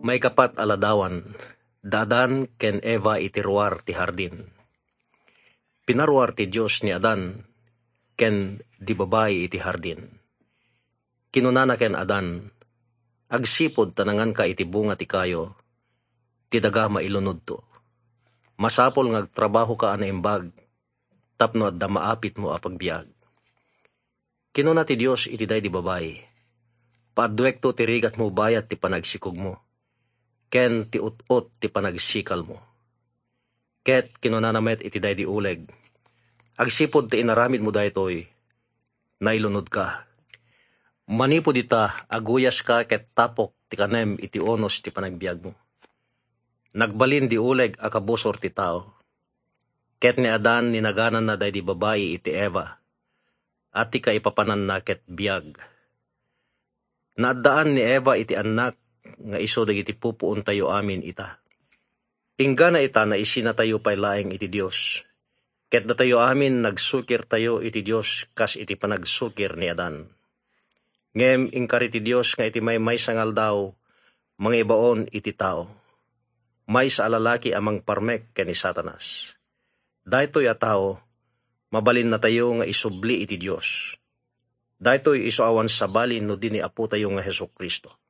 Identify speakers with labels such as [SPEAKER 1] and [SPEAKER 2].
[SPEAKER 1] May kapat aladawan, dadan ken Eva iti ruar ti hardin. Pinaruar ti Diyos ni Adan, ken di babae iti hardin. Kinunana ken Adan, agsipod tanangan ka iti bunga ti kayo, ti daga mailunod to. Masapol ngagtrabaho ka ana imbag, tapno adda maapit mo apagbiag. Kinuna ti Diyos iti day di babae, paadwek to ti rigat mo bayat ti panagsikog mo, ken ti ut-ut ti panagsikal mo. Ket kinunanamet iti day di uleg, agsipod ti inaramid mo daytoy, nailunod ka. Manipod ita, aguyas ka ket tapok ti kanem iti onos ti panagbiag mo. Nagbalin di uleg akabusor ti tao. Ket ni Adan ninaganan na day di babae iti Eva, at ti kaipapanan na ket biag. Naaddaan ni Eva iti anak, nga iso dagiti pupuon tayo amin ita. Ingga na ita na isina tayo pay laeng iti Dios. Ket da tayo amin nagsukir tayo iti Dios kas iti panagsukir ni Adan. Ngem ingkari ti Dios nga iti may sangal daw, mangibaon iti tao. May sa alalaki amang parmek ken ni Satanas. Daytoy a tao, mabalin na tayo nga isubli iti Dios. Daytoy iso awan sabalin no dini apo tayo nga Hesukristo.